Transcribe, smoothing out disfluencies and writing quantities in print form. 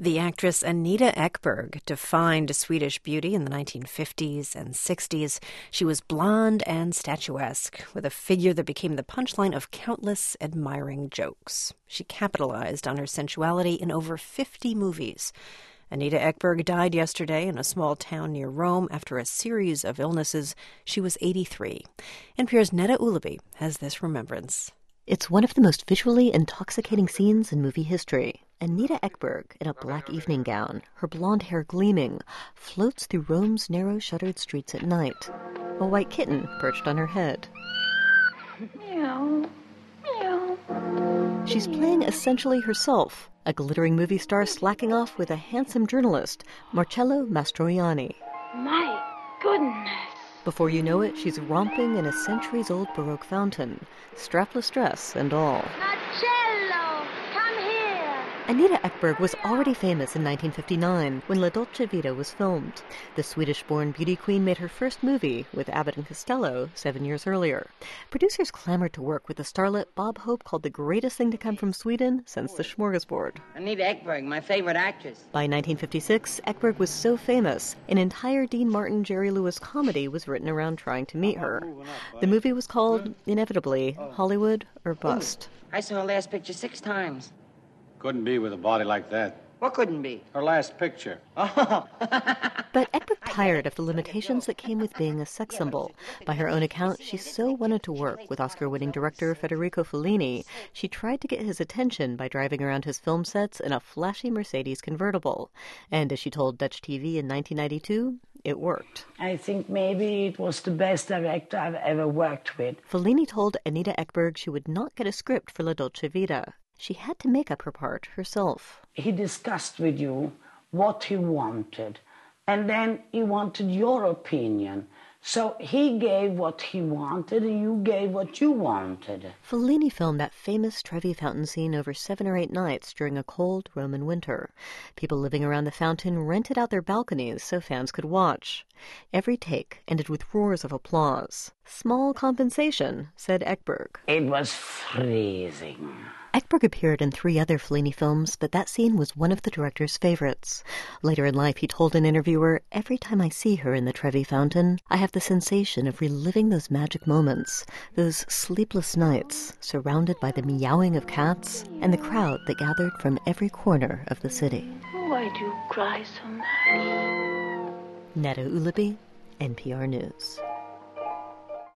The actress Anita Ekberg defined Swedish beauty in the 1950s and 60s. She was blonde and statuesque, with a figure that became the punchline of countless admiring jokes. She capitalized on her sensuality in over 50 movies. Anita Ekberg died yesterday in a small town near Rome after a series of illnesses. She was 83. NPR's Neda Ulaby has this remembrance. It's one of the most visually intoxicating scenes in movie history. Anita Ekberg, in a black evening gown, her blonde hair gleaming, floats through Rome's narrow shuttered streets at night. A white kitten perched on her head. Meow, meow. She's playing essentially herself, a glittering movie star slacking off with a handsome journalist, Marcello Mastroianni. My goodness. Before you know it, she's romping in a centuries-old Baroque fountain, strapless dress and all. Marcello, come here. Anita Ekberg was already famous in 1959 when La Dolce Vita was filmed. The Swedish-born beauty queen made her first movie with Abbott and Costello 7 years earlier. Producers clamored to work with the starlet Bob Hope called the greatest thing to come from Sweden since the smorgasbord. Anita Ekberg, my favorite actress. By 1956, Ekberg was so famous, an entire Dean Martin, Jerry Lewis comedy was written around trying to meet her. The movie was called, inevitably, Hollywood or Bust. I saw her last picture 6 times. Couldn't be with a body like that. What couldn't be? Her last picture. Oh. But Ekberg tired of the limitations that came with being a sex symbol. By her own account, she so wanted to work with Oscar-winning director Federico Fellini, she tried to get his attention by driving around his film sets in a flashy Mercedes convertible. And as she told Dutch TV in 1992, it worked. I think maybe it was the best director I've ever worked with. Fellini told Anita Ekberg she would not get a script for La Dolce Vita. She had to make up her part herself. He discussed with you what he wanted, and then he wanted your opinion. So he gave what he wanted, and you gave what you wanted. Fellini filmed that famous Trevi fountain scene over 7 or 8 nights during a cold Roman winter. People living around the fountain rented out their balconies so fans could watch. Every take ended with roars of applause. Small compensation, said Ekberg. It was freezing. Ekberg appeared in 3 other Fellini films, but that scene was one of the director's favorites. Later in life, he told an interviewer, "Every time I see her in the Trevi fountain, I have the sensation of reliving those magic moments, those sleepless nights, surrounded by the meowing of cats and the crowd that gathered from every corner of the city." Why do you cry so much? Neda Ulaby, NPR News.